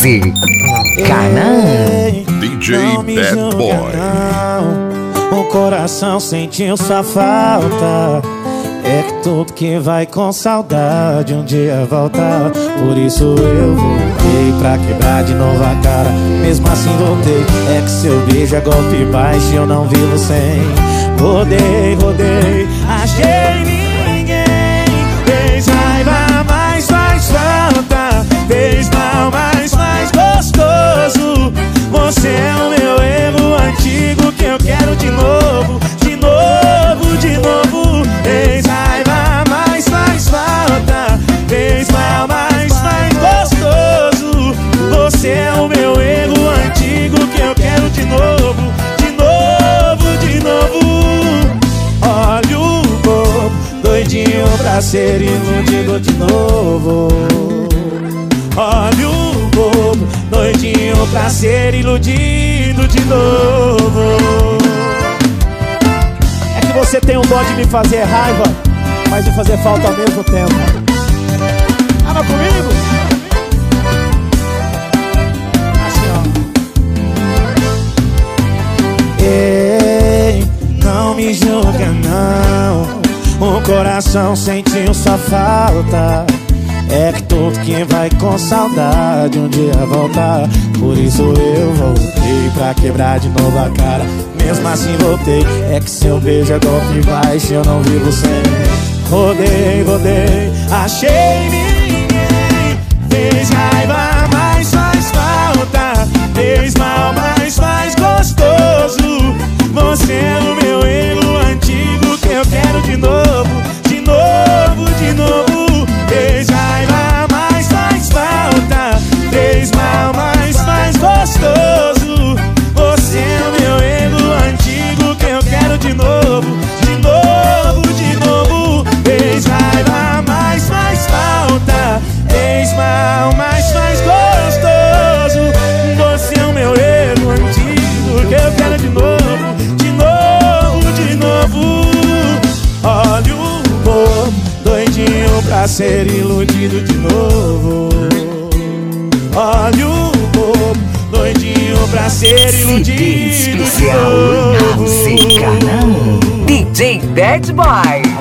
House, Canaan. DJ Bad Boy. O coração sentiu sua falta. É que tudo que vai com saudade um dia volta. Por isso eu voltei pra quebrar de novo a cara. Mesmo assim voltei. É que seu beijo é golpe baixo e eu não vivo sem. Rodei, rodei, achei ninguém. Fez raiva, mas faz falta. Fez mal, mas faz gostoso. Você é o meu erro antigo que eu quero de novo. De novo, de novo. Fez raiva, mas faz falta. Fez mal, mas faz gostoso. Você é o meu erro antigo que eu quero de novo. De novo, de novo. Olha o bobo, doidinho pra ser iludido de novo. Olha o bobo, doidinho pra ser iludido de novo. É que você tem um dó de me fazer raiva, mas de fazer falta ao mesmo tempo. Tava comigo? Assim, ó. Ei, não me julga não. O coração sentiu sua falta. É que todo quem vai com saudade um dia voltar. Por isso eu voltei pra quebrar de novo a cara. Mesmo assim voltei. É que seu beijo é golpe baixo e eu não vivo sem. Rodei, rodei, achei ninguém. Fez raiva, mas faz falta. Fez mal, mas faz gostoso. Você é o meu erro antigo que eu quero de novo. De novo, de novo. Fez raiva, mas faz falta. Fez mal, mas faz gostoso. Você é o meu erro antigo que eu quero de novo. De novo, de novo. Fez raiva, mas faz falta. Fez mal, mas faz gostoso. Você é o meu erro antigo que eu quero de novo. De novo, de novo. Olha o bobo, doidinho pra ser iludido de novo. Olha o bobo, doidinho pra ser iludido de novo. Especial House, Canaan. DJ Bad Boy.